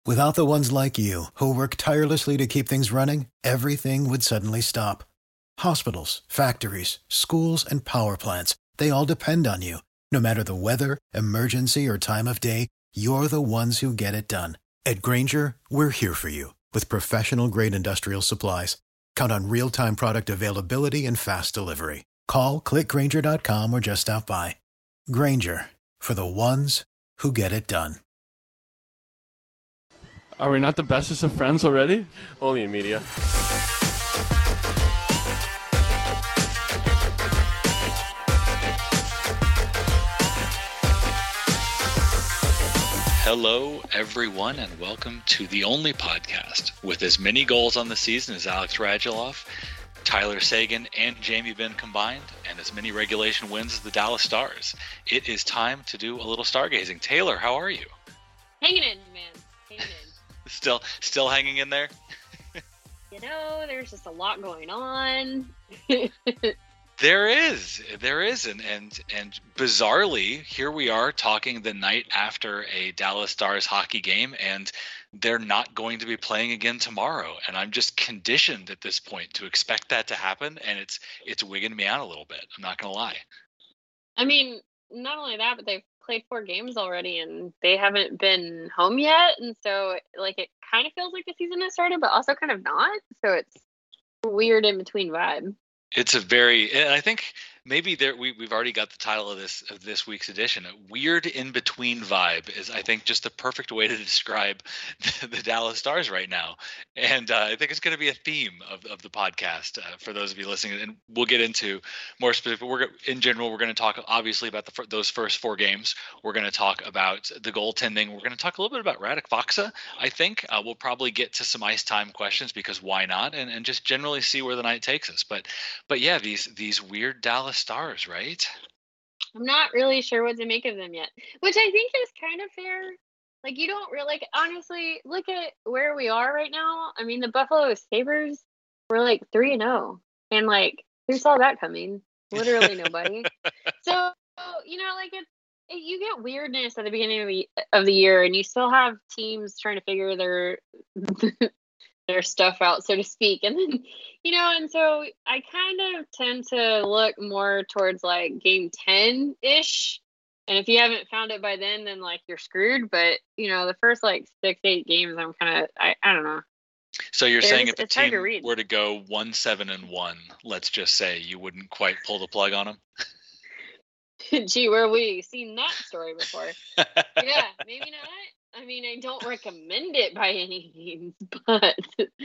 Without the ones like you, who work tirelessly to keep things running, everything would suddenly stop. Hospitals, factories, schools, and power plants, they all depend on you. No matter the weather, emergency, or time of day, you're the ones who get it done. At Grainger, we're here for you with professional-grade industrial supplies. Count on real-time product availability and fast delivery. Call, click Grainger.com, or just stop by. Grainger, for the ones who get it done. Are we not the bestest of friends already? Only in media. Hello, everyone, and welcome to the only podcast with as many goals on the season as Alex Radulov, Tyler Seguin, and Jamie Benn combined, and as many regulation wins as the Dallas Stars. It is time to do a little stargazing. Taylor, how are you? Hanging in, man. Hanging in. Still hanging in there? You know, there's just a lot going on. There is, and bizarrely, here we are talking the night after a Dallas Stars hockey game, and they're not going to be playing again tomorrow. And I'm just conditioned at this point to expect that to happen, and it's wigging me out a little bit. I'm not going to lie. I mean, not only that, but they've played 4 games already, and they haven't been home yet. And so, like, it kind of feels like the season has started, but also kind of not. So it's a weird in between vibe. It's a very, and I think maybe we've already got the title of this week's edition. A weird in between vibe is, I think, just the perfect way to describe the Dallas Stars right now. And I think it's going to be a theme of the podcast for those of you listening. And we'll get into more specific. In general, we're going to talk obviously about those first 4 games. We're going to talk about the goaltending. We're going to talk a little bit about Radek Faksa. I think we'll probably get to some ice time questions because why not? And just generally see where the night takes us. But yeah, these weird Dallas Stars, right? I'm not really sure what to make of them yet, which I think is kind of fair. Like, you don't really, like, honestly, look at where we are right now. I mean, the Buffalo Sabres were like 3-0, and like, who saw that coming? Literally nobody. So, you know, like, you get weirdness at the beginning of the year, and you still have teams trying to figure their stuff out, so to speak. And then, you know, and so I kind of tend to look more towards like game 10-ish. And if you haven't found it by then like you're screwed. But, you know, the first like 6-8 games, I'm kind of, I don't know. So you're saying if the team were to go 1-7-1, let's just say, you wouldn't quite pull the plug on them? Gee, where we seen that story before? Yeah, maybe not. I mean, I don't recommend it by any means, but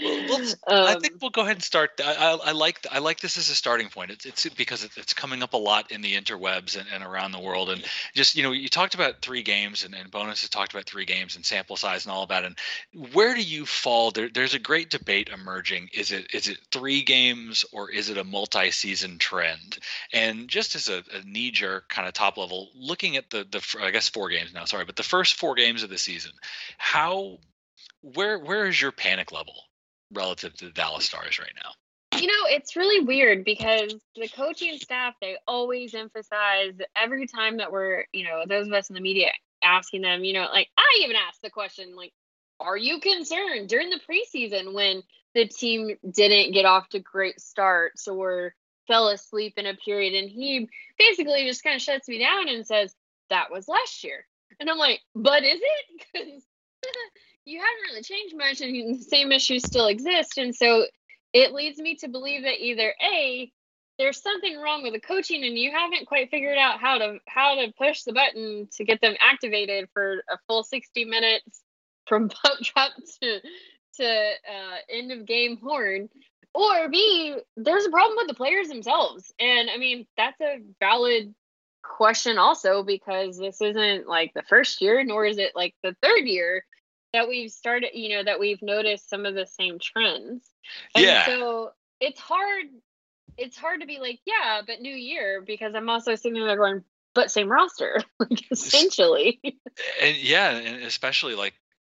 I think we'll go ahead and start. I like this as a starting point. It's because it's coming up a lot in the interwebs and around the world. And just, you know, you talked about 3 games, and Bonus has talked about 3 games and sample size and all of that. And where do you fall? There's a great debate emerging. Is it 3 games or is it a multi-season trend? And just as a knee-jerk kind of top level, looking at the I guess 4 games now, sorry, but the first 4 games of the season, where is your panic level relative to the Dallas Stars right now? You know, it's really weird because the coaching staff, they always emphasize every time that we're, you know, those of us in the media asking them, you know, like I even asked the question, like, are you concerned during the preseason when the team didn't get off to great starts or fell asleep in a period? And he basically just kind of shuts me down and says, that was last year. And I'm like, but is it? Because you haven't really changed much and the same issues still exist. And so it leads me to believe that either A, there's something wrong with the coaching and you haven't quite figured out how to push the button to get them activated for a full 60 minutes from puck drop to end of game horn. Or B, there's a problem with the players themselves. And I mean, that's a valid question also, because this isn't like the first year, nor is it like the third year that we've started, you know, that we've noticed some of the same trends. And so it's hard to be like, yeah, but new year, because I'm also sitting there going, but same roster, like essentially. And especially like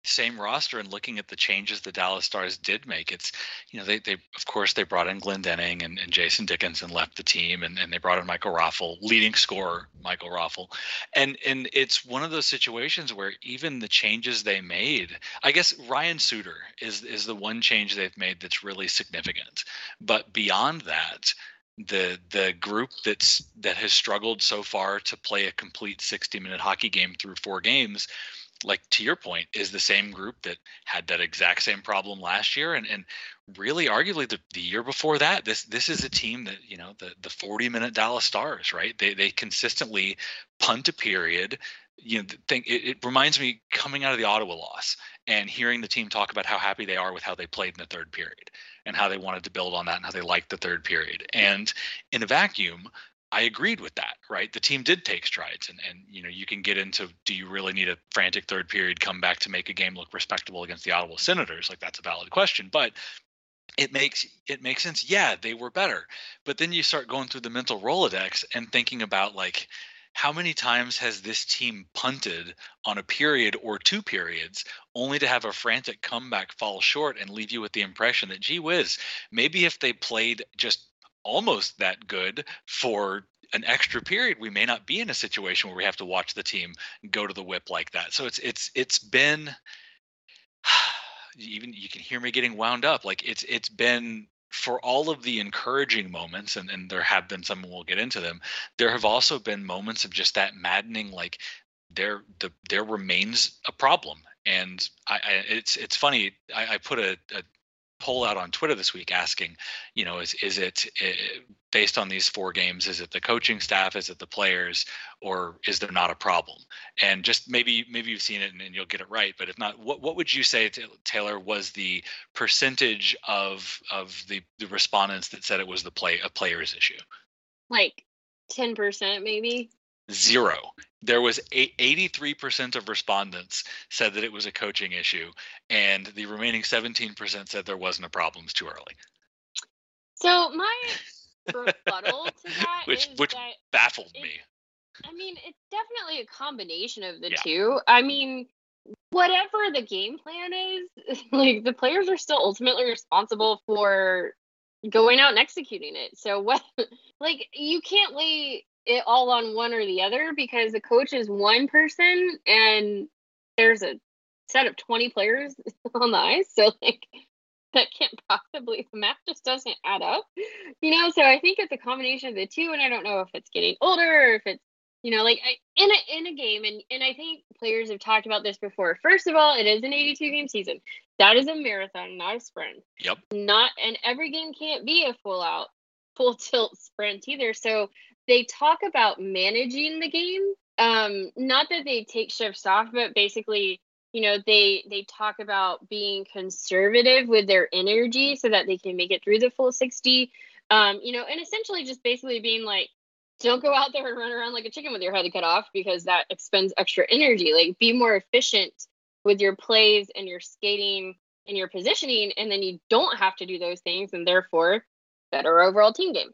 same roster and looking at the changes the Dallas Stars did make, it's, they of course they brought in Glendening and Jason Dickinson left the team, and they brought in Michael Raffel, leading scorer Michael Raffel. And it's one of those situations where even the changes they made, I guess Ryan Suter is the one change they've made that's really significant. But beyond that, the group that has struggled so far to play a complete 60-minute hockey game through 4 games, like to your point, is the same group that had that exact same problem last year, and really arguably the year before that. This is a team that, the 40-minute Dallas Stars, right? They consistently punt a period. It reminds me coming out of the Ottawa loss and hearing the team talk about how happy they are with how they played in the third period and how they wanted to build on that and how they liked the third period. And in a vacuum, I agreed with that, right? The team did take strides, and you can get into, do you really need a frantic third period comeback to make a game look respectable against the Ottawa Senators? Like, that's a valid question, but it makes sense. Yeah, they were better. But then you start going through the mental Rolodex and thinking about, like, how many times has this team punted on a period or 2 periods only to have a frantic comeback fall short and leave you with the impression that, gee whiz, maybe if they played just almost that good for an extra period, we may not be in a situation where we have to watch the team go to the whip like that. So it's been, even you can hear me getting wound up. Like, it's been, for all of the encouraging moments, and there have been some, we'll get into them, there have also been moments of just that maddening, like, there remains a problem. And it's funny, I put a poll out on Twitter this week asking, is it based on these 4 games, is it the coaching staff, is it the players, or is there not a problem? And just maybe you've seen it and you'll get it right, but if not, what would you say, Taylor, was the percentage of the respondents that said it was a player's issue? Like 10% maybe. 0. There was 83% of respondents said that it was a coaching issue, and the remaining 17% said there wasn't a problem. It's too early. So my rebuttal to that which that baffled me. I mean, it's definitely a combination of the Yeah. two. I mean, whatever the game plan is, like, the players are still ultimately responsible for going out and executing it. So what, like, you can't lay it all on one or the other, because the coach is one person and there's a set of 20 players on the ice. So, like, that can't possibly, the math just doesn't add up, So I think it's a combination of the two, and I don't know if it's getting older or if it's, like, in a game, and I think players have talked about this before. First of all, it is an 82 game season. That is a marathon, not a sprint. Yep. And every game can't be a full tilt sprint either. So they talk about managing the game. Not that they take shifts off, but basically, they talk about being conservative with their energy so that they can make it through the full 60. And essentially just basically being like, don't go out there and run around like a chicken with your head cut off, because that expends extra energy. Like, be more efficient with your plays and your skating and your positioning, and then you don't have to do those things, and therefore better overall team game.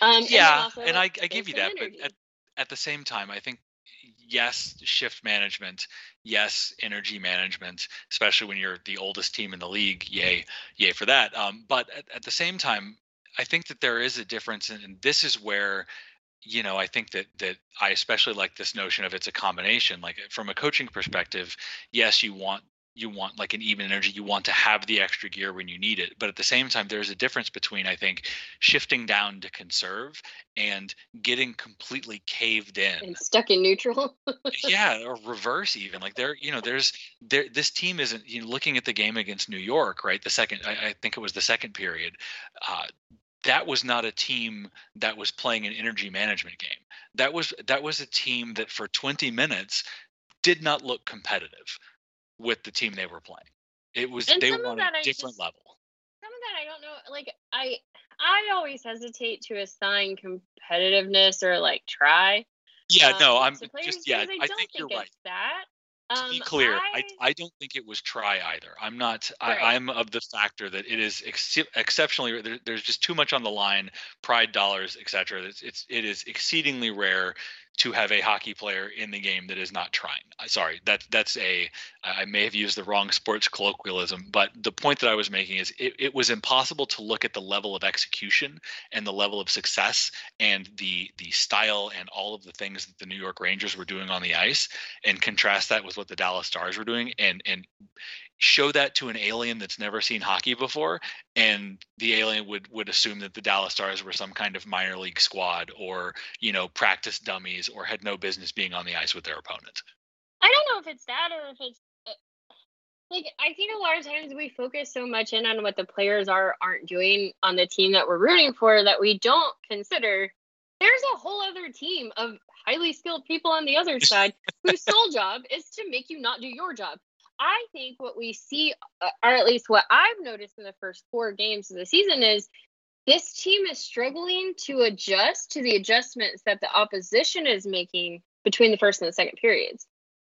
And I give you that, energy. But at the same time, I think, yes, shift management, yes, energy management, especially when you're the oldest team in the league, yay for that. But at the same time, I think that there is a difference, and this is where, I think that I especially like this notion of it's a combination. Like, from a coaching perspective, yes, you want like an even energy. You want to have the extra gear when you need it. But at the same time, there's a difference between, I think, shifting down to conserve and getting completely caved in and stuck in neutral. Yeah, or reverse even. Like, this team isn't, looking at the game against New York, right? I think it was the second period. That was not a team that was playing an energy management game. That was a team that for 20 minutes did not look competitive with the team they were playing. They were on a different level. Some of that I don't know. Like, I always hesitate to assign competitiveness or like try. Yeah, no, I'm just I think you're right. That. To be clear, I don't think it was try either. I'm not. Right. I'm of the factor that it is exceptionally. There's just too much on the line, pride, dollars, etc. It is exceedingly rare to have a hockey player in the game that is not trying. Sorry, I may have used the wrong sports colloquialism, but the point that I was making is it was impossible to look at the level of execution and the level of success and the style and all of the things that the New York Rangers were doing on the ice and contrast that with what the Dallas Stars were doing and show that to an alien that's never seen hockey before, and the alien would assume that the Dallas Stars were some kind of minor league squad or, practice dummies or had no business being on the ice with their opponent. I don't know if it's that or if it's like, I think a lot of times we focus so much in on what the players aren't doing on the team that we're rooting for that we don't consider there's a whole other team of highly skilled people on the other side whose sole job is to make you not do your job. I think what we see, or at least what I've noticed in the first 4 games of the season, is this team is struggling to adjust to the adjustments that the opposition is making between the first and the second periods.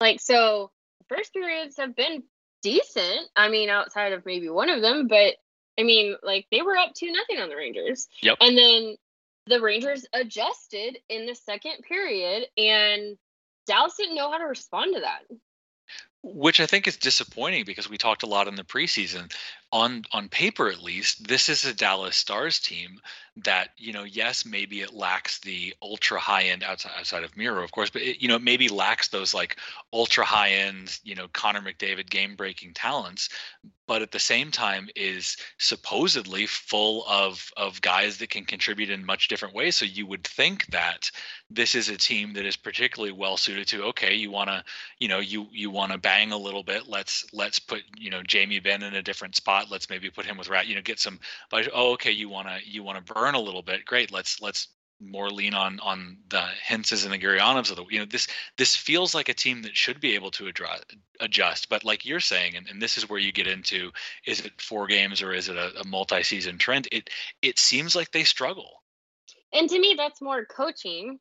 So the first periods have been decent. I mean, outside of maybe one of them, but I mean, they were up 2-0 on the Rangers. Yep. And then the Rangers adjusted in the second period, and Dallas didn't know how to respond to that. Which I think is disappointing because we talked a lot in the preseason. On paper, at least, this is a Dallas Stars team that, yes, maybe it lacks the ultra high end outside of Miro, of course, but it maybe lacks those ultra high end, Connor McDavid game breaking talents, but at the same time is supposedly full of guys that can contribute in much different ways. So you would think that this is a team that is particularly well suited to, okay, you want to, you want to bang a little bit. Let's put, Jamie Benn in a different spot. Let's maybe put him with Rat, get some, okay, you want to burn a little bit. Great. Let's more lean on the Hentzes and the Gurrianovs of the, this feels like a team that should be able to adjust. But like you're saying, and this is where you get into, is it 4 games or is it a multi-season trend? It seems like they struggle. And to me, that's more coaching.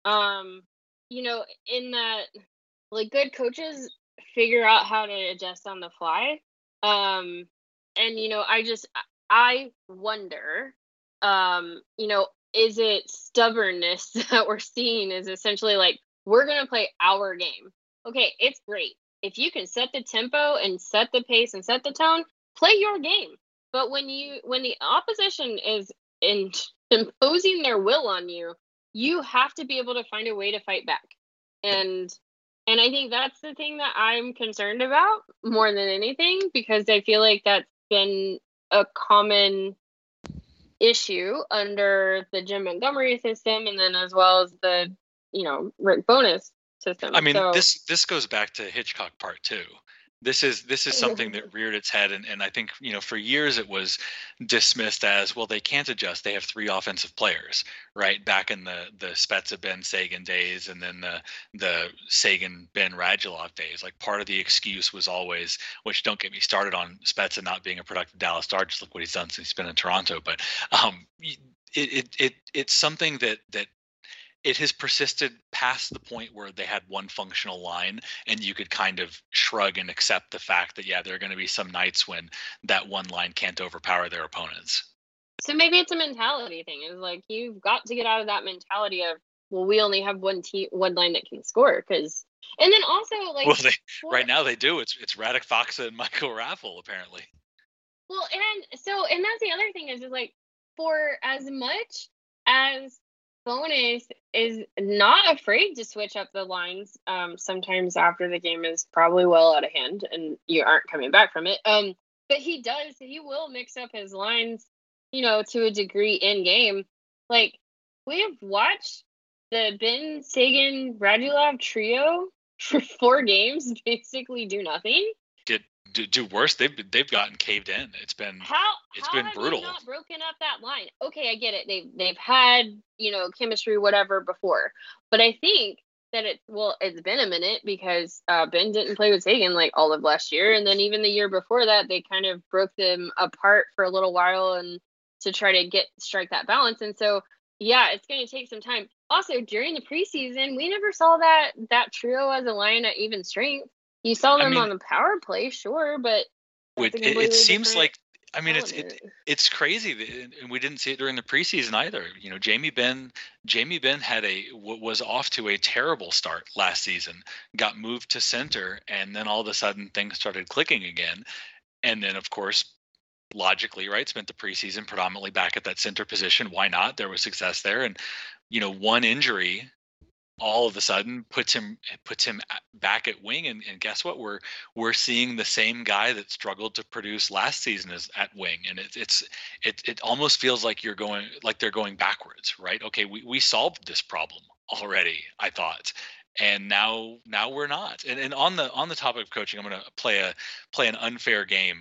In that, good coaches figure out how to adjust on the fly. I wonder, is it stubbornness that we're seeing is essentially we're going to play our game. Okay, it's great. If you can set the tempo and set the pace and set the tone, play your game. But when the opposition is imposing their will on you, you have to be able to find a way to fight back. And I think that's the thing that I'm concerned about more than anything, because I feel like that's been a common issue under the Jim Montgomery system, and then as well as the Rick Bowness system. I mean, this goes back to Hitchcock Part 2. This is something that reared its head, and I think for years it was dismissed as, well, they can't adjust. They have 3 offensive players, right? Back in the Spezza Ben Sagan days, and then the Sagan Ben Radulov days. Part of the excuse was always, which don't get me started on Spezza not being a productive Dallas Star. Just look what he's done since he's been in Toronto. But it's something that it has persisted past the point where they had one functional line and you could kind of shrug and accept the fact that, yeah, there are going to be some nights when that one line can't overpower their opponents. So maybe it's a mentality thing. It's you've got to get out of that mentality of, well, we only have one line that can score. And then also right now they do. It's Radek Faksa and Michael Raffl apparently. Well, and that's the other thing is for as much as Bowness is not afraid to switch up the lines sometimes after the game is probably well out of hand and you aren't coming back from it. But he will mix up his lines, to a degree in game. We have watched the Ben Sagan Radulov trio for 4 games basically do nothing. Do worse. They've gotten caved in. It's been brutal. How have not broken up that line? Okay, I get it. They've had chemistry whatever before, but I think that it's been a minute because Ben didn't play with Sagan all of last year, and then even the year before that they kind of broke them apart for a little while and to try to strike that balance. And so yeah, it's going to take some time. Also, during the preseason, we never saw that trio as a line at even strength. You saw them on the power play, sure, but it seems like I mean, it's crazy, and we didn't see it during the preseason either. You know, Jamie Benn had was off to a terrible start last season, got moved to center, and then all of a sudden things started clicking again. And then, of course, logically, right, spent the preseason predominantly back at that center position. Why not? There was success there, and one injury all of a sudden puts him back at wing, and guess what, we're seeing the same guy that struggled to produce last season as at wing, and it almost feels like they're going backwards, right? Okay, we solved this problem already, I thought, and now we're not. And on the topic of coaching, I'm going to play an unfair game.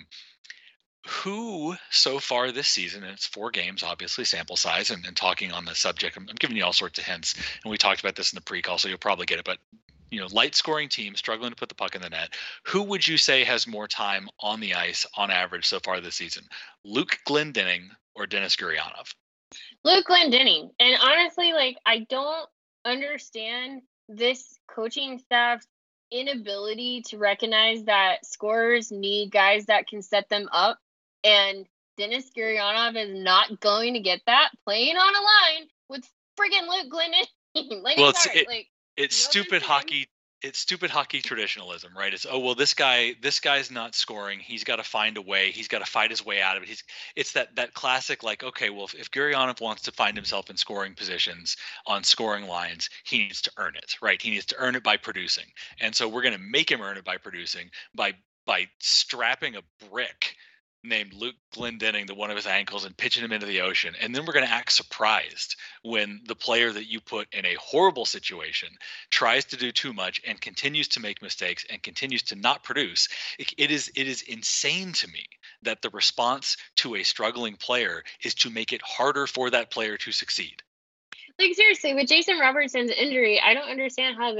Who so far this season, and it's 4 games, obviously sample size, and talking on the subject, I'm giving you all sorts of hints, and we talked about this in the pre-call, so you'll probably get it, but light scoring team struggling to put the puck in the net. Who would you say has more time on the ice on average so far this season? Luke Glendening or Denis Gurianov? Luke Glendening. And honestly, I don't understand this coaching staff's inability to recognize that scorers need guys that can set them up. And Denis Gurianov is not going to get that playing on a line with friggin' Luke Glendening. It's stupid hockey. It's stupid hockey traditionalism, right? It's, this guy's not scoring. He's got to find a way. He's got to fight his way out of it. It's that classic, okay, well, if Gurianov wants to find himself in scoring positions on scoring lines, he needs to earn it, right? He needs to earn it by producing. And so we're going to make him earn it by producing by strapping a brick named Luke Glendening to one of his ankles and pitching him into the ocean. And then we're going to act surprised when the player that you put in a horrible situation tries to do too much and continues to make mistakes and continues to not produce. It is insane to me that the response to a struggling player is to make it harder for that player to succeed. Seriously, with Jason Robertson's injury, I don't understand how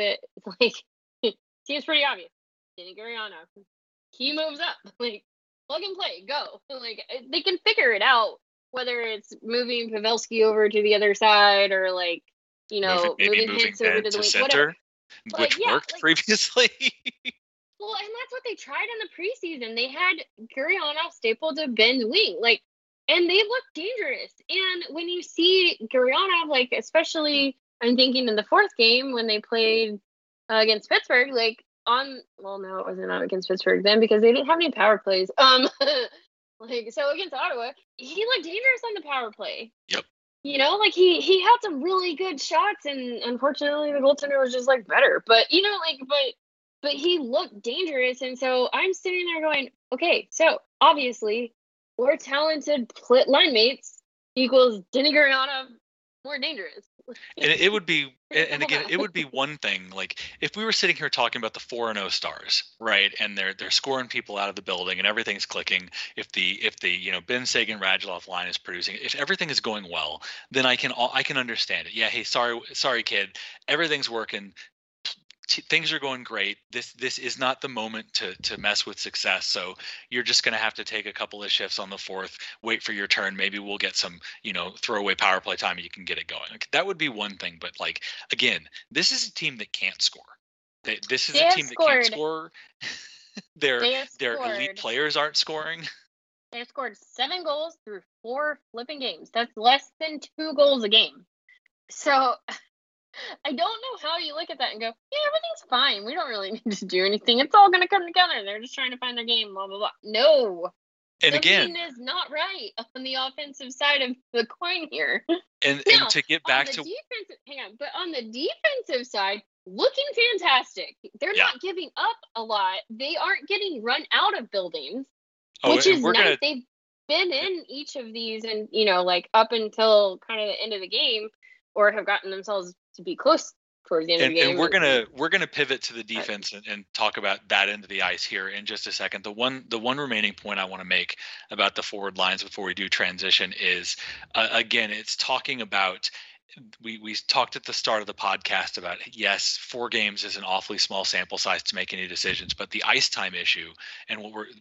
seems pretty obvious. Denis Gurianov, he moves up. Plug and play, go. They can figure it out, whether it's moving Pavelski over to the other side or moving Hicks over to the wing, center, which worked previously. Well, and that's what they tried in the preseason. They had Gurianov stapled to Benn's wing, and they looked dangerous. And when you see Gurianov, especially I'm thinking in the 4th game when they played against Pittsburgh, no, it wasn't against Pittsburgh then because they didn't have any power plays. So against Ottawa, he looked dangerous on the power play. Yep. He had some really good shots, and unfortunately the goaltender was just better. But but he looked dangerous, and so I'm sitting there going, okay, so obviously more talented line mates equals Denis Gurianov more dangerous. And it would be, and again, it would be one thing, if we were sitting here talking about the 4-0 Stars, right, and they're scoring people out of the building and everything's clicking. If the Benn Seguin Radulov line is producing, if everything is going well, then I can understand it. Yeah, hey, sorry, kid, everything's working. Things are going great. This is not the moment to mess with success. So you're just going to have to take a couple of shifts on the 4th, wait for your turn. Maybe we'll get some, throwaway power play time and you can get it going. That would be one thing. But again, this is a team that can't score. This is a team that can't score. Their elite players aren't scoring. They've scored 7 goals through 4 flipping games. That's less than 2 goals a game. So I don't know how you look at that and go, yeah, everything's fine. We don't really need to do anything. It's all going to come together. They're just trying to find their game, blah, blah, blah. No. And something is not right on the offensive side of the coin here. And to get back to but on the defensive side, looking fantastic. They're not giving up a lot. They aren't getting run out of buildings, which is nice. They've been in each of these and, up until kind of the end of the game, or have gotten themselves to be close towards the end of the game. And we're gonna pivot to the defense and talk about that end of the ice here in just a second. The one remaining point I want to make about the forward lines before we do transition is again, it's talking about we talked at the start of the podcast about, yes, 4 games is an awfully small sample size to make any decisions, but the ice time issue and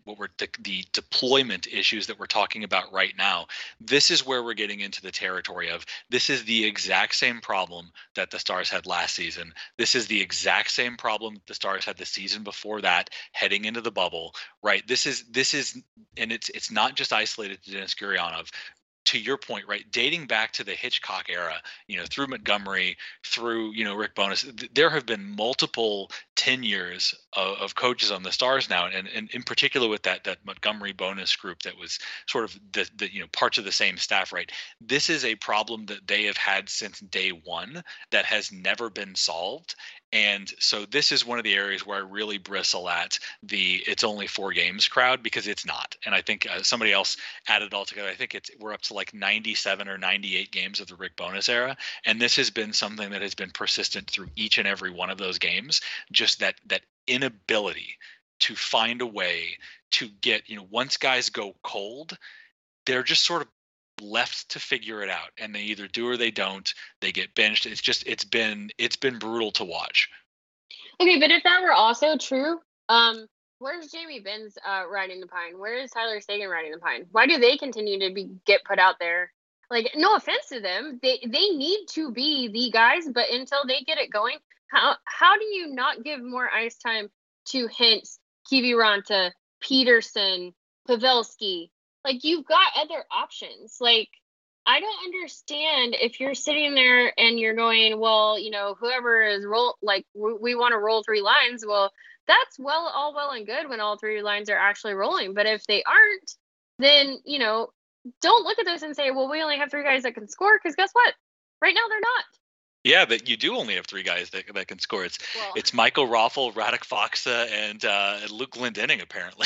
the deployment issues that we're talking about right now, this is where we're getting into the territory of, this is the exact same problem that the Stars had last season. This is the exact same problem the Stars had the season before that, heading into the bubble, right? This is, and it's not just isolated to Denis Gurianov. To your point, right, dating back to the Hitchcock era, through Montgomery, through, Rick Bowness, there have been multiple tenures of coaches on the Stars now. And in particular with that Montgomery Bowness group that was sort of the parts of the same staff, right? This is a problem that they have had since day one that has never been solved. And so this is one of the areas where I really bristle at the "it's only 4 games" crowd, because it's not. And I think somebody else added all together. I think we're up to like 97 or 98 games of the Rick Bowness era, and this has been something that has been persistent through each and every one of those games. Just that inability to find a way to get, once guys go cold, they're just sort of left to figure it out, and they either do or they don't. They get benched. It's been brutal to watch. Okay, but if that were also true, where's Jamie Benz riding the pine? Where is Tyler Seguin riding the pine? Why do they continue to get put out there? Like, no offense to them, they need to be the guys, but until they get it going, how do you not give more ice time to Hintz, Kiviranta, Peterson, Pavelski? Like, you've got other options. Like, I don't understand if you're sitting there and you're going, well, whoever is we want to roll 3 lines. Well, that's all well and good when all 3 lines are actually rolling. But if they aren't, then, don't look at this and say, well, we only have 3 guys that can score, because guess what? Right now they're not. Yeah, but you do only have 3 guys that can score. It's Michael Raffl, Radek Faksa, and Luke Glendening, apparently.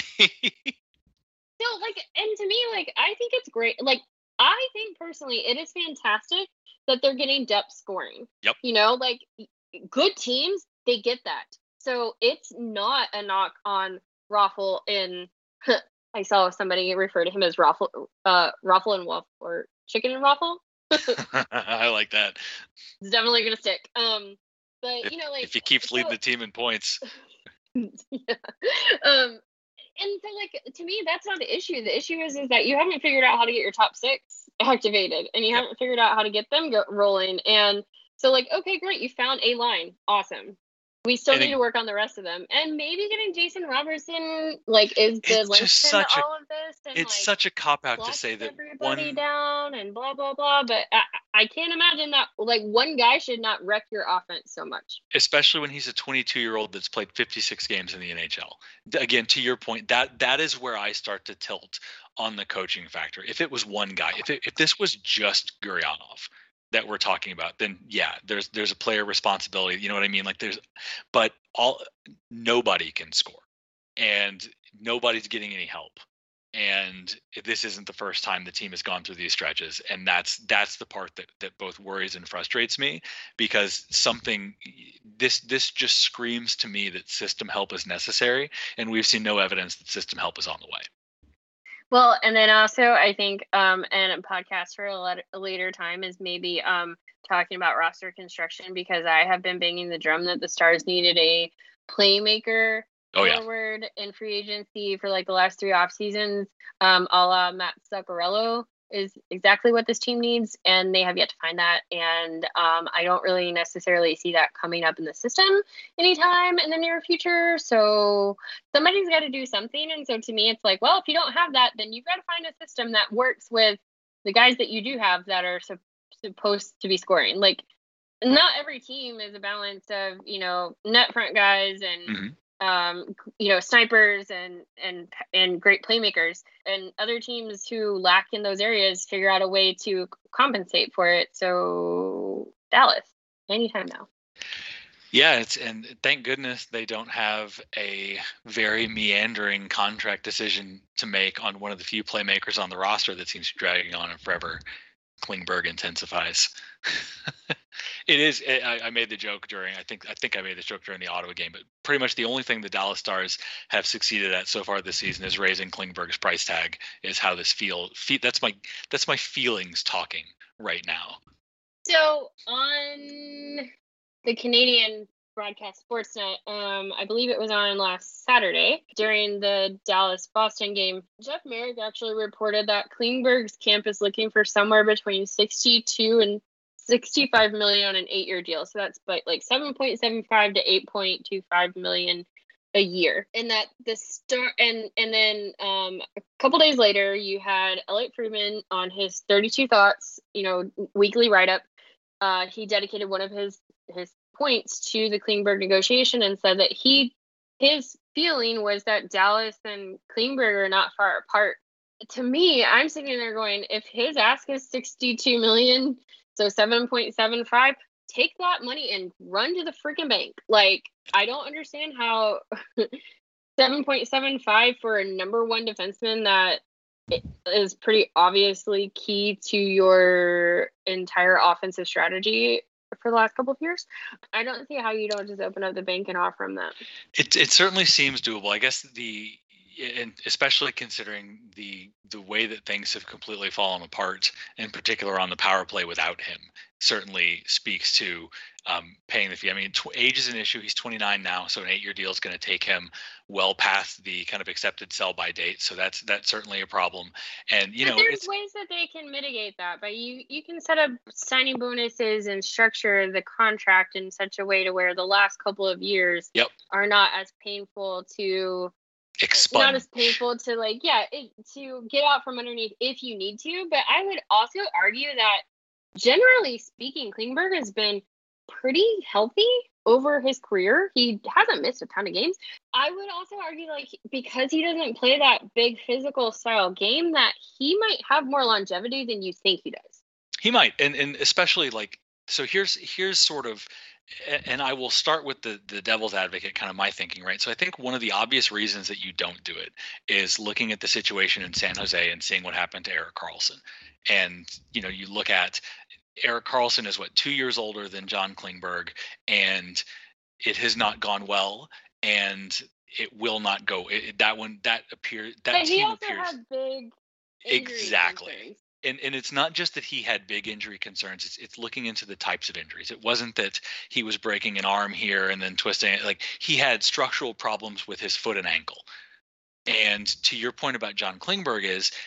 No, and to me, I think it's great. I think personally, it is fantastic that they're getting depth scoring. Yep. Good teams, they get that. So it's not a knock on Raffl and I saw somebody refer to him as Raffl and Waffle, or Chicken and Raffle. I like that. It's definitely gonna stick. But if he keeps leading the team in points. Yeah. And so, to me, that's not the issue. The issue is that you haven't figured out how to get your top 6 activated, and you haven't figured out how to get them rolling. And so, okay, great, you found a line, awesome. We still need to work on the rest of them, and maybe getting Jason Robertson is the linchpin to all of this. And, it's such a cop out to say that everybody down and blah blah blah. But I can't imagine that one guy should not wreck your offense so much. Especially when he's a 22-year-old that's played 56 games in the NHL. Again, to your point, that is where I start to tilt on the coaching factor. If it was one guy, if this was just Gurianov that we're talking about, then yeah, there's a player responsibility. You know what I mean? But nobody can score, and nobody's getting any help. And this isn't the first time the team has gone through these stretches, and that's the part that both worries and frustrates me, because this just screams to me that system help is necessary, and we've seen no evidence that system help is on the way. Well, and then also I think and a podcast for a later time is maybe talking about roster construction, because I have been banging the drum that the Stars needed a playmaker forward in free agency for the last 3 off seasons. A la Matt Zuccarello is exactly what this team needs, and they have yet to find that. And I don't really necessarily see that coming up in the system anytime in the near future. So somebody's got to do something. And so to me, it's well, if you don't have that, then you've got to find a system that works with the guys that you do have that are supposed to be scoring. Not every team is a balance of, net front guys and snipers and great playmakers, and other teams who lack in those areas figure out a way to compensate for it. So Dallas, anytime now. Yeah, and thank goodness they don't have a very meandering contract decision to make on one of the few playmakers on the roster that seems to be dragging on and forever. Klingberg intensifies. It is. I made the joke during. I think I made this joke during the Ottawa game, but pretty much the only thing the Dallas Stars have succeeded at so far this season is raising Klingberg's price tag. Is how this that's my feelings talking right now. So on the Canadian broadcast Sportsnet, I believe it was on last Saturday during the Dallas-Boston game, Jeff Merrick actually reported that Klingberg's camp is looking for somewhere between 62 and 65 million on an 8-year deal. So that's like 7.75 to 8.25 million a year. And that the start and then a couple days later, you had Elliot Friedman on his 32 Thoughts, weekly write-up. He dedicated one of his points to the Klingberg negotiation and said that his feeling was that Dallas and Klingberg are not far apart. To me, I'm sitting there going, if his ask is 62 million, so 7.75, take that money and run to the freaking bank. Like, I don't understand how 7.75 for a number one defenseman that is pretty obviously key to your entire offensive strategy for the last couple of years. I don't see how you don't just open up the bank and offer him that. It certainly seems doable. I guess and especially considering the way that things have completely fallen apart, in particular on the power play without him, certainly speaks to paying the fee. I mean, age is an issue. He's 29 now, so an 8-year deal is going to take him well past the kind of accepted sell-by date. So that's certainly a problem. And but there's ways that they can mitigate that, but you can set up signing bonuses and structure the contract in such a way to where the last couple of years are not as painful to expunge. Not as painful to to get out from underneath if you need to. But I would also argue that generally speaking, Klingberg has been pretty healthy over his career. He hasn't missed a ton of games. I would also argue because he doesn't play that big physical style game that he might have more longevity than you think he does. He might. And especially so here's sort of, and I will start with the devil's advocate, kind of my thinking, right? So I think one of the obvious reasons that you don't do it is looking at the situation in San Jose and seeing what happened to Erik Karlsson. And, you look at Erik Karlsson is 2 years older than John Klingberg, and it has not gone well, and it will not go. That appears. But he also had big exactly. Concerns. And it's not just that he had big injury concerns. It's looking into the types of injuries. It wasn't that he was breaking an arm here and then twisting it. Like, he had structural problems with his foot and ankle. And to your point about John Klingberg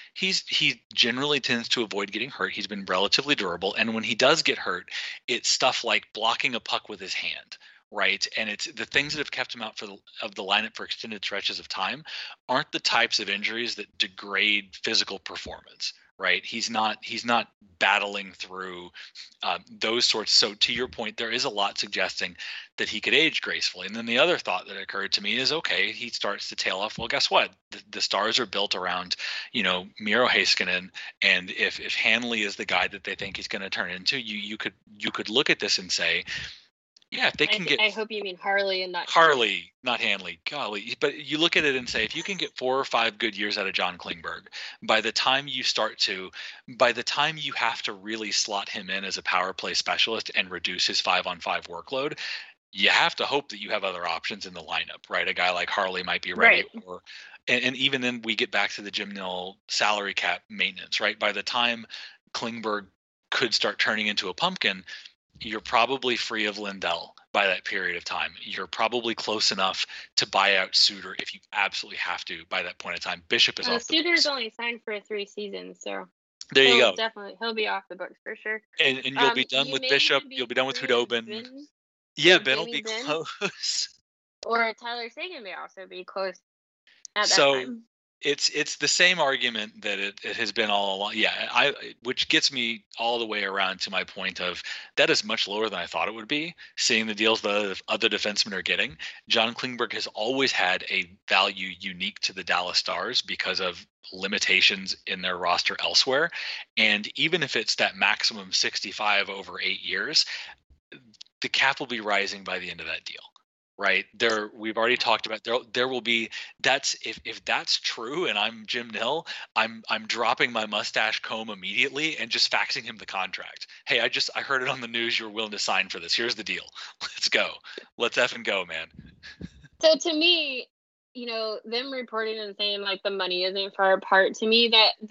he generally tends to avoid getting hurt. He's been relatively durable. And when he does get hurt, it's stuff like blocking a puck with his hand, right? And it's the things that have kept him out of the lineup for extended stretches of time aren't the types of injuries that degrade physical performance. Right. He's not battling through those sorts. So to your point, there is a lot suggesting that he could age gracefully. And then the other thought that occurred to me is, okay, he starts to tail off. Well, guess what? The Stars are built around, Miro Heiskanen. And if Hanley is the guy that they think he's going to turn into, you could look at this and say, yeah, if they can get. I hope you mean Harley and not Harley, not Hanley. Golly, but you look at it and say, if you can get 4 or 5 good years out of John Klingberg, by the time you have to really slot him in as a power play specialist and reduce his 5-on-5 workload, you have to hope that you have other options in the lineup, right? A guy like Harley might be ready, right. And even then we get back to the Jim Nill salary cap maintenance, right? By the time Klingberg could start turning into a pumpkin, you're probably free of Lindell by that period of time. You're probably close enough to buy out Suter if you absolutely have to by that point in time. Bishop is off the books. Suter's only signed for 3 seasons, so there you go. Definitely, he'll be off the books for sure. And you'll be done with Bishop. You'll be done with Hudobin. Yeah, Ben will be close. Or Tyler Seguin may also be close at that time. It's the same argument that it has been all along. Yeah, which gets me all the way around to my point of that is much lower than I thought it would be, seeing the deals that other defensemen are getting. John Klingberg has always had a value unique to the Dallas Stars because of limitations in their roster elsewhere. And even if it's that maximum 65 over 8 years, the cap will be rising by the end of that deal. Right there, we've already talked about there will be if that's true, and I'm Jim Nill, I'm dropping my mustache comb immediately and just faxing him the contract. Hey, I heard it on the news. You're willing to sign for this. Here's the deal. Let's go. Let's effing go, man. So to me, them reporting and saying like the money isn't far apart. To me, that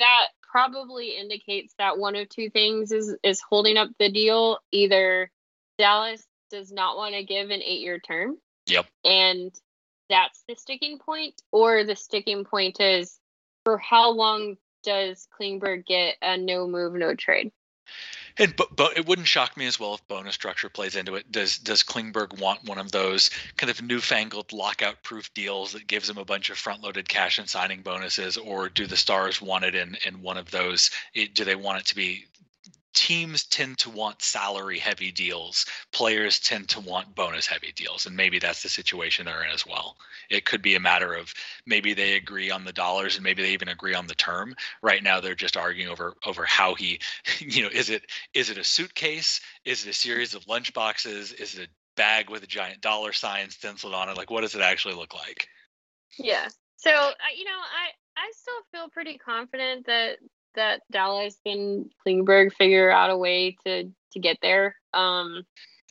probably indicates that one of two things is holding up the deal. Either Dallas does not want to give an 8-year term. Yep. And that's the sticking point, or the sticking point is, for how long does Klingberg get a no move, no trade? And but it wouldn't shock me as well if bonus structure plays into it. Does Klingberg want one of those kind of newfangled lockout proof deals that gives him a bunch of front loaded cash and signing bonuses, or do the Stars want it in one of those? Do they want it to be? Teams tend to want salary heavy deals. Players tend to want bonus heavy deals. And maybe that's the situation they're in as well. It could be a matter of maybe they agree on the dollars and maybe they even agree on the term. Right now, they're just arguing over how he, is it a suitcase? Is it a series of lunch boxes? Is it a bag with a giant dollar sign stenciled on it? Like, what does it actually look like? Yeah. So, I still feel pretty confident that Dallas and Klingberg figure out a way to get there. I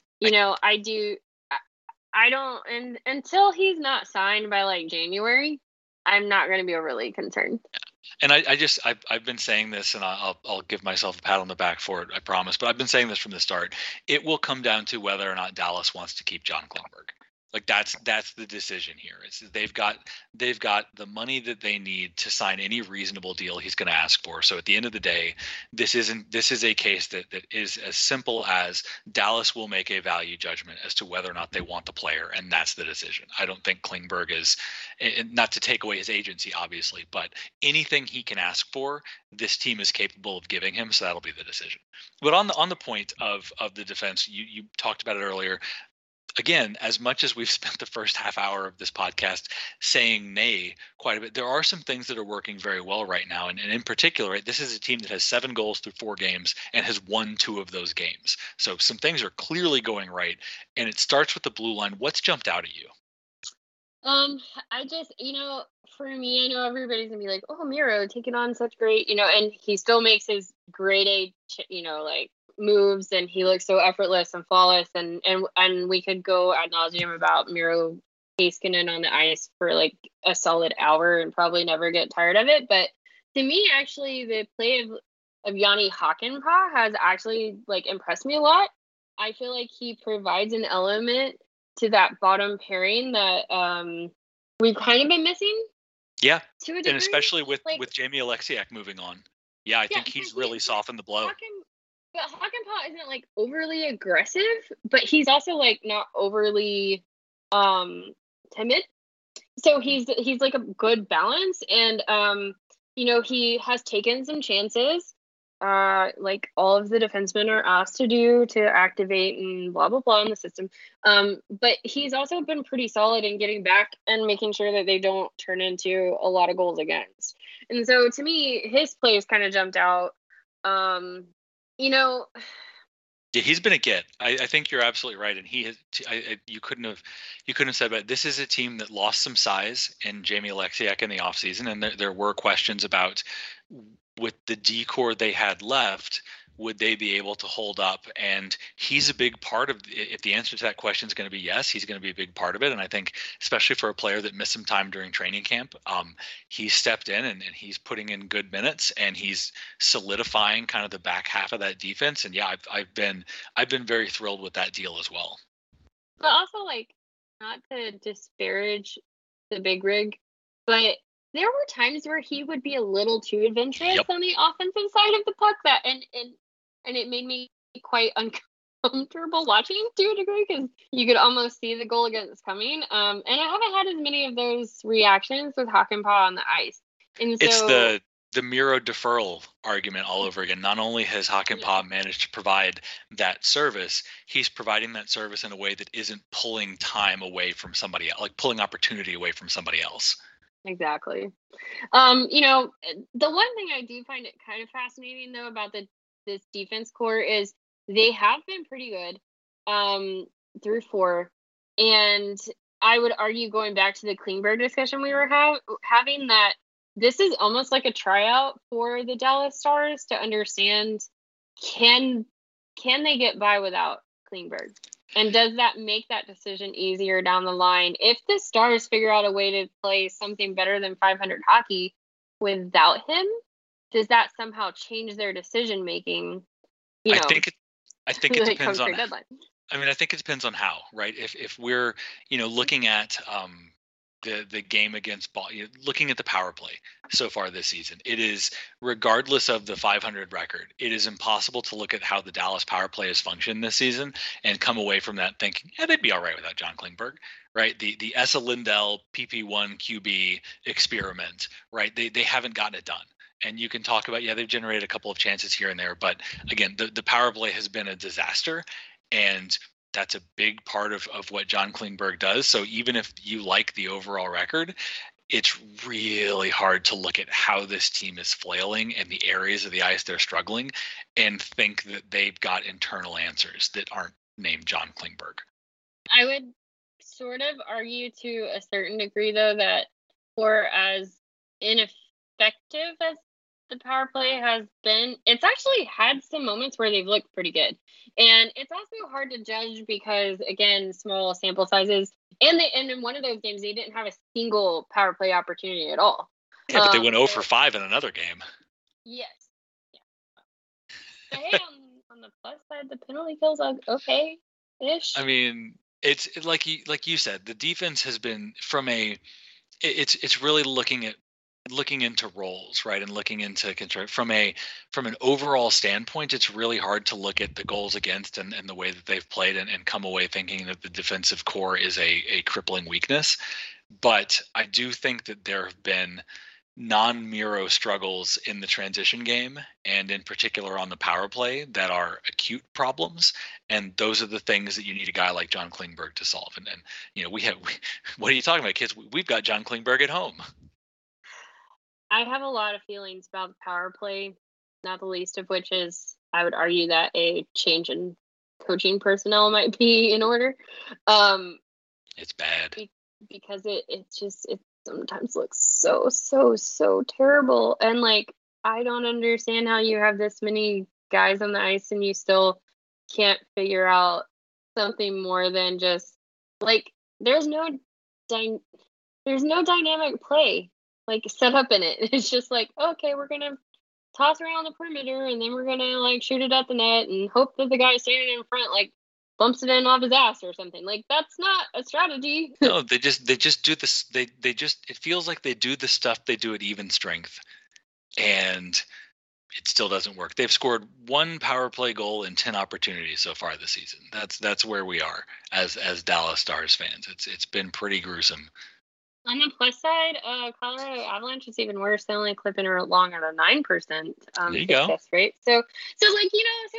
don't, and until he's not signed by like January, I'm not going to be overly concerned. And I've been saying this, and I'll give myself a pat on the back for it, I promise. But I've been saying this from the start. It will come down to whether or not Dallas wants to keep John Klingberg. Like that's the decision here. They've got the money that they need to sign any reasonable deal he's going to ask for. So at the end of the day, this is a case that is as simple as Dallas will make a value judgment as to whether or not they want the player, and that's the decision. I don't think Klingberg is, not to take away his agency, obviously, but anything he can ask for, this team is capable of giving him. So that'll be the decision. But on the point of the defense, you talked about it earlier. Again, as much as we've spent the first half hour of this podcast saying nay quite a bit, there are some things that are working very well right now. And in particular, right, this is a team that has 7 goals through 4 games and has won 2 of those games. So some things are clearly going right. And it starts with the blue line. What's jumped out at you? I just, for me, I know everybody's gonna be like, oh, Miro taking on such great, and he still makes his grade A, moves, and he looks so effortless and flawless, and we could go ad nauseum about Miro Heiskanen on the ice for like a solid hour and probably never get tired of it. But to me, actually, the play of Jani Hakanpää has actually like impressed me a lot. I feel like he provides an element to that bottom pairing that we've kind of been missing. Yeah, to a degree. And especially with Jamie Alexiak moving on. Yeah, I think he's really softened the blow. But Hakanpää isn't like overly aggressive, but he's also like not overly timid. So he's like a good balance, and he has taken some chances, like all of the defensemen are asked to do, to activate and blah blah blah in the system. But he's also been pretty solid in getting back and making sure that they don't turn into a lot of goals against. And so to me, his plays kind of jumped out. Yeah, he's been a get. I think you're absolutely right, and he has. You couldn't have said about it. This is a team that lost some size in Jamie Alexiak in the offseason, and there were questions about, with the decor they had left, would they be able to hold up? And he's a big part of. If the answer to that question is going to be yes, he's going to be a big part of it. And I think, especially for a player that missed some time during training camp, he stepped in and he's putting in good minutes, and he's solidifying kind of the back half of that defense. And yeah, I've been very thrilled with that deal as well. But also, like, not to disparage the big rig, but there were times where he would be a little too adventurous on the offensive side of the puck, and it made me quite uncomfortable watching to a degree, because you could almost see the goal against coming. And I haven't had as many of those reactions with Hakanpää on the ice. And so it's the Miro deferral argument all over again. Not only has Hakanpää managed to provide that service, he's providing that service in a way that isn't pulling time away from somebody else, like pulling opportunity away from somebody else. Exactly. The one thing I do find it kind of fascinating though about this defense core is they have been pretty good through 4, and I would argue, going back to the Klingberg discussion we were having, that this is almost like a tryout for the Dallas Stars to understand, can they get by without Klingberg? And does that make that decision easier down the line? If the Stars figure out a way to play something better than .500 hockey without him, does that somehow change their decision making? I think it depends on. Deadline. I mean, I think it depends on how, right? If we're looking at the game against ball, looking at the power play so far this season, it is, regardless of the 500 record, it is impossible to look at how the Dallas power play has functioned this season and come away from that thinking, yeah, they'd be all right without John Klingberg, right? The Esa Lindell PP1 QB experiment, right? They haven't gotten it done. And you can talk about, they've generated a couple of chances here and there, but again, the power play has been a disaster, and that's a big part of what John Klingberg does. So even if you like the overall record, it's really hard to look at how this team is flailing and the areas of the ice they're struggling and think that they've got internal answers that aren't named John Klingberg. I would sort of argue to a certain degree, though, that for as ineffective as the power play has been, it's actually had some moments where they've looked pretty good. And it's also hard to judge because, again, small sample sizes. And in one of those games, they didn't have a single power play opportunity at all. Yeah, but they went 0 for 5 in another game. Yes. Yeah. But hey, on the plus side, the penalty kills are okay-ish. I mean, it's like you said, the defense has been it's really looking into roles, right, and looking into control from an overall standpoint. It's really hard to look at the goals against and the way that they've played and come away thinking that the defensive core is a crippling weakness. But I do think that there have been non-Miro struggles in the transition game, and in particular on the power play, that are acute problems. And those are the things that you need a guy like John Klingberg to solve. And what are you talking about, kids? We've got John Klingberg at home. I have a lot of feelings about the power play, not the least of which is I would argue that a change in coaching personnel might be in order. It's bad. Because it sometimes looks so terrible. And like, I don't understand how you have this many guys on the ice and you still can't figure out something more than just like, there's no dynamic play like set up in it. It's just like, okay, we're gonna toss around the perimeter and then we're gonna like shoot it at the net and hope that the guy standing in front like bumps it in off his ass or something. Like, that's not a strategy. No, they just do this. They just, it feels like they do the stuff they do at even strength, and it still doesn't work. They've scored 1 power play goal in 10 opportunities so far this season. That's where we are as Dallas Stars fans. It's been pretty gruesome. On the plus side, Colorado Avalanche is even worse. They're only clipping her along at a 9% success rate. So like,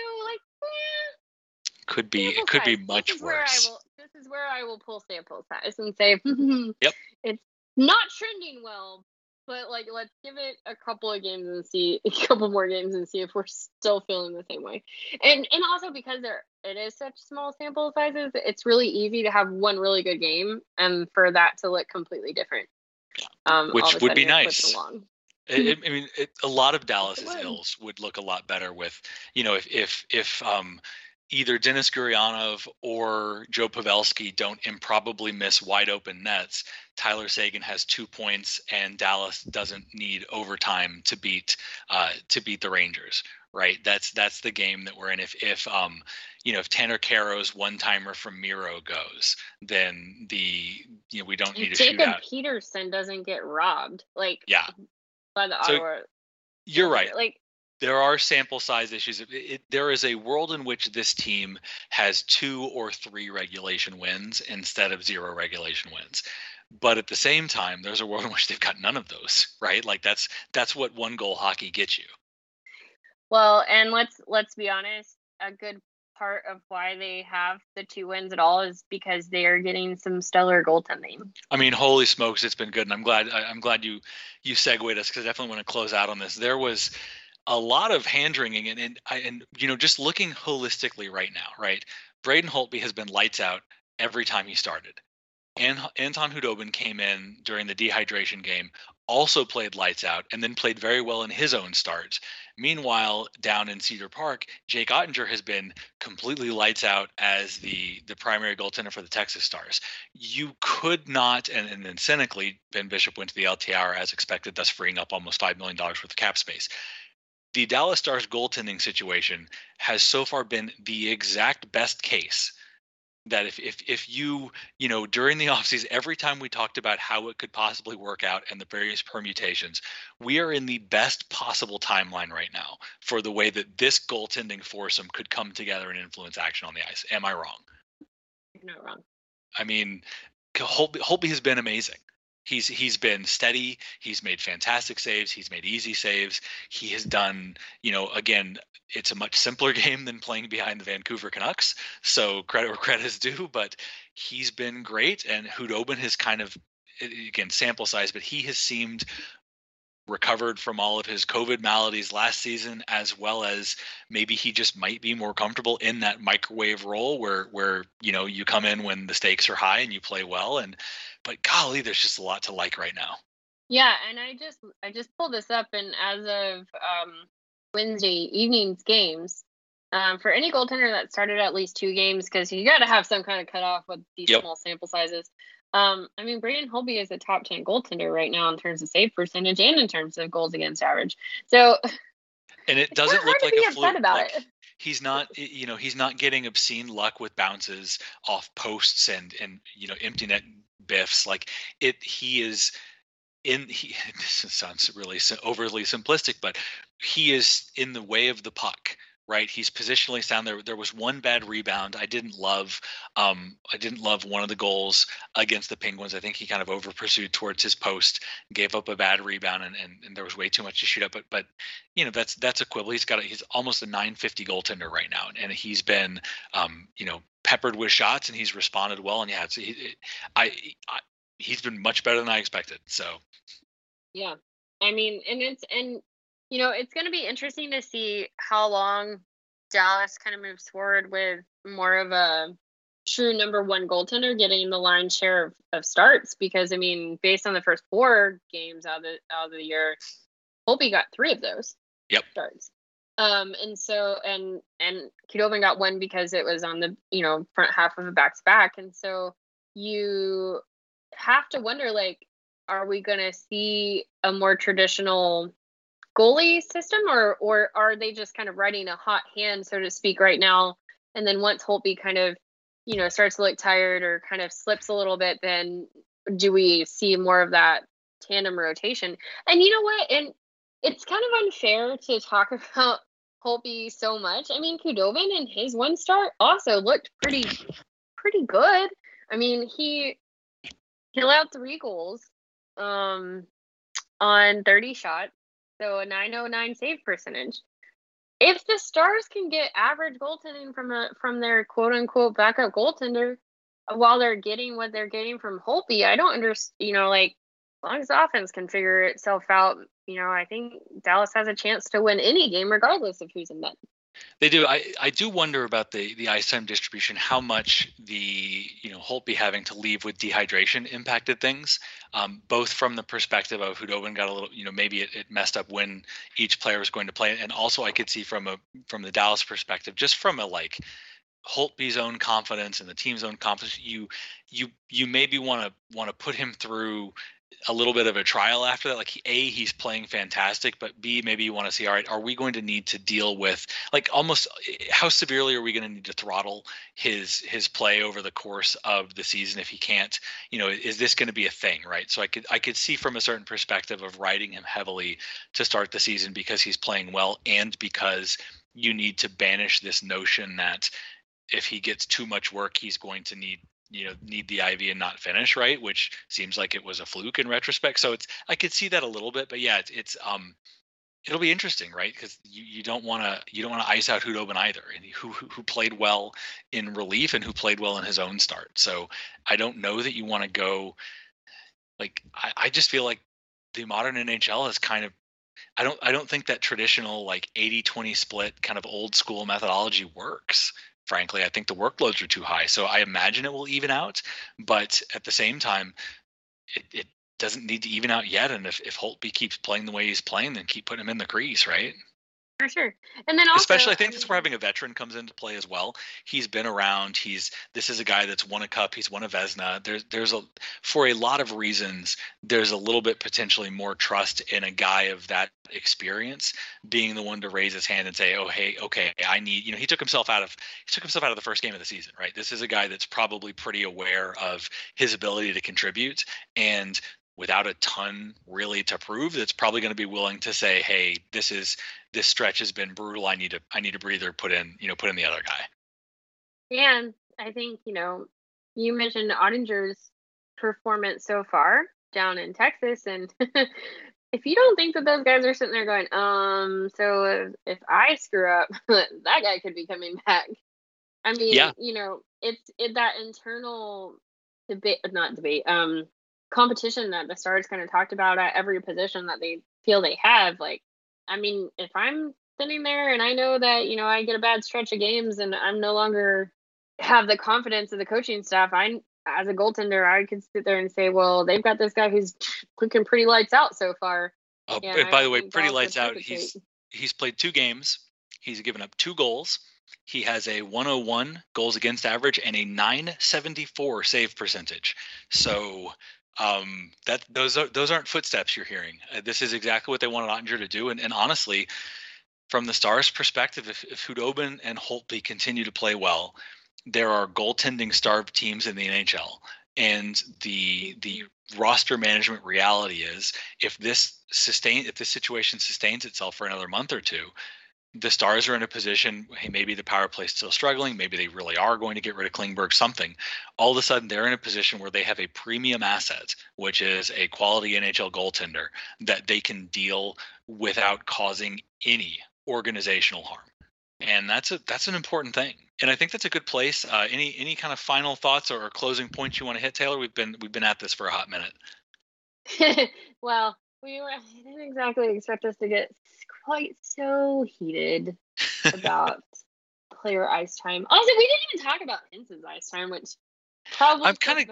could be much worse. This is where I will pull sample size and say, yep, it's not trending well, but like, let's give it a couple more games and see if we're still feeling the same way. And also because it is such small sample sizes, it's really easy to have one really good game and for that to look completely different. Which would be nice. I mean, a lot of Dallas's ills would look a lot better with, if either Denis Gurianov or Joe Pavelski don't improbably miss wide open nets, Tyler Seguin has 2 points and Dallas doesn't need overtime to beat the Rangers, right? That's the game that we're in. If Tanner Caro's one-timer from Miro goes, then we don't need a shootout. Jacob Peterson doesn't get robbed, by the Ottawa. You're right. Like, there are sample size issues. There is a world in which this team has 2 or 3 regulation wins instead of 0 regulation wins. But at the same time, there's a world in which they've got none of those, right? Like that's what 1-goal hockey gets you. Well, and let's be honest, a good part of why they have the 2 wins at all is because they are getting some stellar goaltending. I mean, holy smokes, it's been good, and I'm glad you segued us, because I definitely want to close out on this. There was a lot of hand-wringing, and just looking holistically right now, right? Braden Holtby has been lights out every time he started. And Anton Khudobin came in during the dehydration game, also played lights out and then played very well in his own start. Meanwhile, down in Cedar Park, Jake Ottinger has been completely lights out as the primary goaltender for the Texas Stars. You could not, and then cynically, Ben Bishop went to the LTIR as expected, thus freeing up almost $5 million worth of cap space. The Dallas Stars goaltending situation has so far been the exact best case that if you during the offseason, every time we talked about how it could possibly work out and the various permutations, we are in the best possible timeline right now for the way that this goaltending foursome could come together and influence action on the ice. Am I wrong? You're not wrong. I mean, Holtby has been amazing. He's been steady. He's made fantastic saves. He's made easy saves. He has done, again, it's a much simpler game than playing behind the Vancouver Canucks. So credit where credit is due, but he's been great. And Khudobin has kind of, again, sample size, but he has seemed recovered from all of his COVID maladies last season, as well as maybe he just might be more comfortable in that microwave role where you come in when the stakes are high and you play well. But golly, there's just a lot to like right now. Yeah, and I just pulled this up, and as of Wednesday evening's games, for any goaltender that started at least 2 games, because you got to have some kind of cutoff with these small sample sizes. Braden Holtby is a top 10 goaltender right now in terms of save percentage and in terms of goals against average. So, and it doesn't look like a fluke. About it. He's not, he's not getting obscene luck with bounces off posts and empty net biffs. Like he is this sounds really overly simplistic, but he is in the way of the puck. Right, he's positionally sound. There was one bad rebound. I didn't love one of the goals against the Penguins. I think he kind of over pursued towards his post, gave up a bad rebound, and there was way too much to shoot up. But that's a quibble. He's almost a .950 goaltender right now, and he's been peppered with shots, and he's responded well. And he's been much better than I expected. So yeah, it's going to be interesting to see how long Dallas kind of moves forward with more of a true number 1 goaltender getting the lion's share of starts, because based on the first 4 games out of the year, Holtby got 3 of those starts. And Khudobin got 1 because it was on the front half of a back-to-back, and so you have to wonder, like, are we going to see a more traditional goalie system, or are they just kind of riding a hot hand, so to speak, right now? And then once Holtby kind of starts to look tired or kind of slips a little bit, then do we see more of that tandem rotation? And you know what? And it's kind of unfair to talk about Holtby so much. Khudobin in his 1 start also looked pretty good. He allowed 3 goals on 30 shots. So a .909 save percentage. If the Stars can get average goaltending from their quote unquote backup goaltender while they're getting what they're getting from Holtby, I don't understand. As long as the offense can figure itself out, I think Dallas has a chance to win any game regardless of who's in net. They do. I do wonder about the ice time distribution, how much the Holtby having to leave with dehydration impacted things, both from the perspective of Khudobin got a little, maybe it messed up when each player was going to play, and also I could see from the Dallas perspective, just from a Holtby's own confidence and the team's own confidence, you maybe want to put him through a little bit of a trial after that. Like, A, he's playing fantastic, but B, maybe you want to see, all right, are we going to need to deal with, almost how severely are we going to need to throttle his play over the course of the season if he can't, is this going to be a thing, right? So I could see from a certain perspective of riding him heavily to start the season because he's playing well, and because you need to banish this notion that if he gets too much work, he's going to need the IV and not finish, right? Which seems like it was a fluke in retrospect. So I could see that a little bit, but yeah, it's it'll be interesting, right? Because you don't want to ice out Khudobin either, and who played well in relief and who played well in his own start. So I don't know that you want to go I just feel like the modern NHL has kind of, I don't think that traditional 80-20 split kind of old school methodology works. Frankly, I think the workloads are too high. So I imagine it will even out. But at the same time, doesn't need to even out yet. And if Holtby keeps playing the way he's playing, then keep putting him in the crease, right? For sure. And then also, especially I think that's where having a veteran comes into play as well. He's been around. This is a guy that's won a cup. He's won a Vezina. For a lot of reasons, there's a little bit potentially more trust in a guy of that experience being the one to raise his hand and say, oh, hey, okay, I need, he took himself out of the first game of the season, right? This is a guy that's probably pretty aware of his ability to contribute, and without a ton really to prove, that's probably going to be willing to say, hey, this stretch has been brutal. I need a breather, put in the other guy. And I think, you mentioned Ottinger's performance so far down in Texas. And if you don't think that those guys are sitting there going, so if I screw up, that guy could be coming back. I mean, yeah. It's that internal competition that the Stars kind of talked about at every position that they feel they have. Like, I mean, if I'm sitting there and I know that, I get a bad stretch of games and I'm no longer have the confidence of the coaching staff, as a goaltender, I could sit there and say, well, they've got this guy who's clicking pretty lights out so far. Oh, and by the way, pretty lights out. He's played 2 games. He's given up 2 goals. He has a 101 goals against average and a 974 save percentage. So those aren't footsteps you're hearing. This is exactly what they wanted Ottinger to do. And honestly, from the Stars' perspective, if Khudobin and Holtby continue to play well, there are goaltending starved teams in the NHL. And the roster management reality is, if this situation sustains itself for another month or two, the Stars are in a position, hey, maybe the power play is still struggling. Maybe they really are going to get rid of Klingberg, something. All of a sudden, they're in a position where they have a premium asset, which is a quality NHL goaltender that they can deal without causing any organizational harm. And that's an important thing. And I think that's a good place. Any kind of final thoughts or closing points you want to hit, Taylor? We've been at this for a hot minute. Well, I didn't exactly expect us to get quite so heated about player ice time. Also, we didn't even talk about Hince's ice time, which probably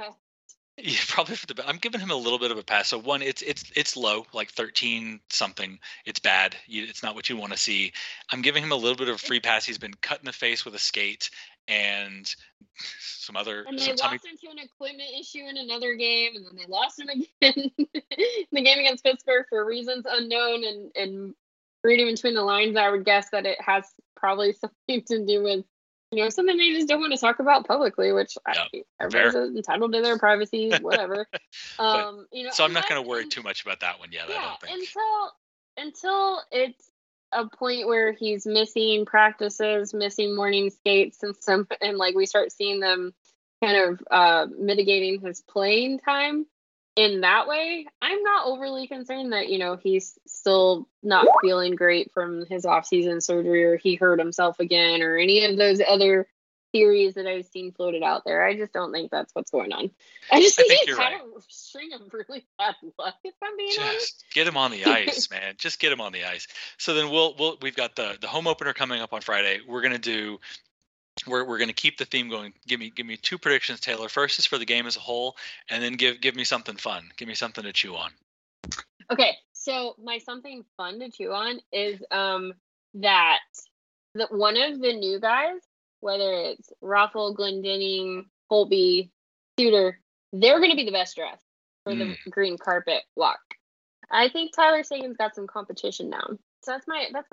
probably for the best. I'm giving him a little bit of a pass. So one, it's low, like 13 something. It's bad. It's not what you want to see. I'm giving him a little bit of a free pass. He's been cut in the face with a skate and some other. And they lost him to an equipment issue in another game, and then they lost him again in the game against Pittsburgh for reasons unknown. And reading between the lines, I would guess that it has probably something to do with something they just don't want to talk about publicly, which everybody's entitled to their privacy, whatever. So I'm not going to worry too much about that one yet. Yeah, I don't think until it's a point where he's missing practices, missing morning skates, and like we start seeing them kind of mitigating his playing time in that way. I'm not overly concerned that he's still not feeling great from his off-season surgery, or he hurt himself again, or any of those other theories that I've seen floated out there. I just don't think that's what's going on. I think he's had a string of really bad luck, if I'm being honest. Get him on the ice, man. Just get him on the ice. So then we've got the home opener coming up on Friday. We're gonna keep the theme going. Give me 2 predictions, Taylor. First is for the game as a whole, and then give me something fun. Give me something to chew on. Okay, so my something fun to chew on is that one of the new guys, whether it's Raffle, Glendening, Holtby, Suter, they're going to be the best dressed for the green carpet walk. I think Tyler Seguin's got some competition now, so that's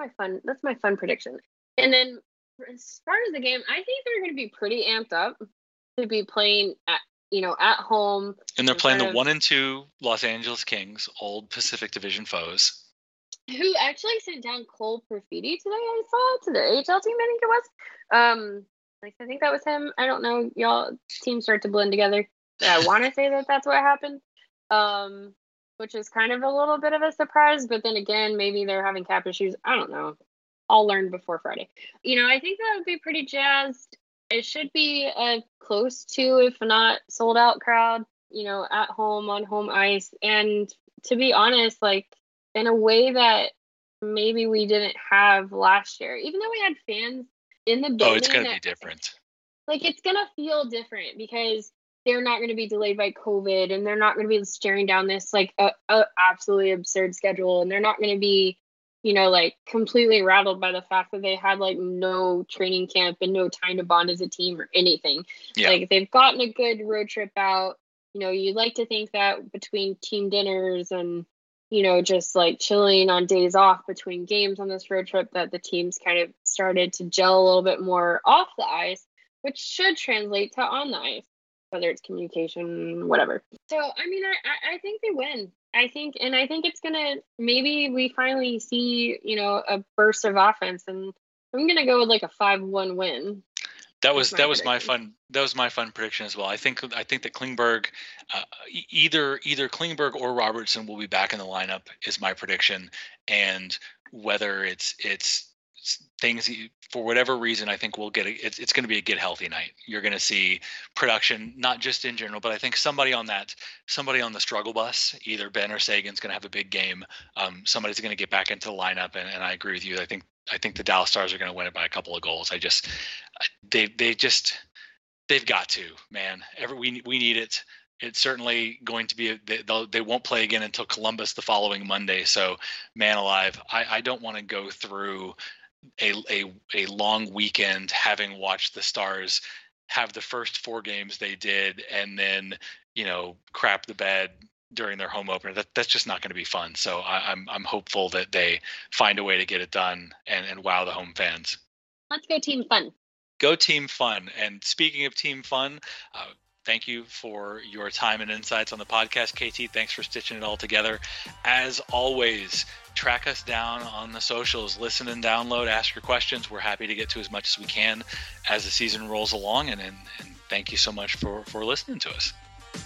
my fun prediction. And then as far as the game, I think they're going to be pretty amped up to be playing at home. And they're playing the 1 and 2 Los Angeles Kings, old Pacific Division foes. Who actually sent down Cole Perfidi today, I saw, to their AHL team, I think it was. I think that was him. I don't know. Y'all teams start to blend together. But I want to say that that's what happened. Which is kind of a little bit of a surprise. But then again, maybe they're having cap issues. I don't know. I'll learn before Friday. I think that would be pretty jazzed. It should be a close to, if not sold out crowd, at home, on home ice. And to be honest, like, in a way that maybe we didn't have last year, even though we had fans in the building. Oh, it's going to be different. Like, it's going to feel different because they're not going to be delayed by COVID, and they're not going to be staring down this like a absolutely absurd schedule, and they're not going to be, like completely rattled by the fact that they had like no training camp and no time to bond as a team or anything. Yeah. Like they've gotten a good road trip out. You'd like to think that between team dinners and, just like chilling on days off between games on this road trip, that the teams kind of started to gel a little bit more off the ice, which should translate to on the ice, whether it's communication, whatever. So, I mean, I think they win. I think it's gonna, maybe we finally see, a burst of offense, and I'm gonna go with like a 5-1 win. That was my fun prediction as well. I think that Klingberg, either Klingberg or Robertson will be back in the lineup is my prediction, and whether it's things for whatever reason, I think we'll get it's going to be a get healthy night. You're going to see production, not just in general, but I think somebody on the struggle bus, either Ben or Sagan's going to have a big game. Somebody's going to get back into the lineup, and I agree with you. I think the Dallas Stars are going to win it by a couple of goals. They've got to, man. We need it. It's certainly going to be they won't play again until Columbus the following Monday. So, man alive, I don't want to go through a long weekend having watched the Stars have the first 4 games they did and then crap the bed during their home opener. That's just not going to be fun. So I'm hopeful that they find a way to get it done and wow the home fans. Let's go Team Fun. Go Team Fun. And speaking of Team Fun, thank you for your time and insights on the podcast, KT. Thanks for stitching it all together. As always, track us down on the socials, listen and download, ask your questions. We're happy to get to as much as we can as the season rolls along. And thank you so much for listening to us.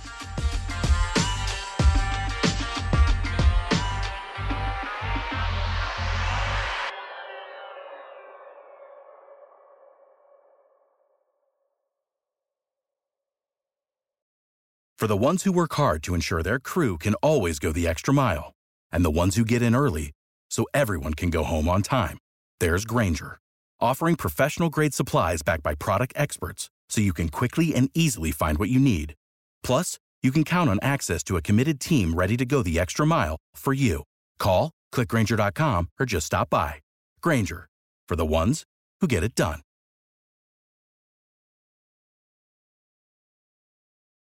For the ones who work hard to ensure their crew can always go the extra mile, and the ones who get in early so everyone can go home on time, there's Grainger, offering professional-grade supplies backed by product experts so you can quickly and easily find what you need. Plus, you can count on access to a committed team ready to go the extra mile for you. Call, click Grainger.com, or just stop by. Grainger, for the ones who get it done.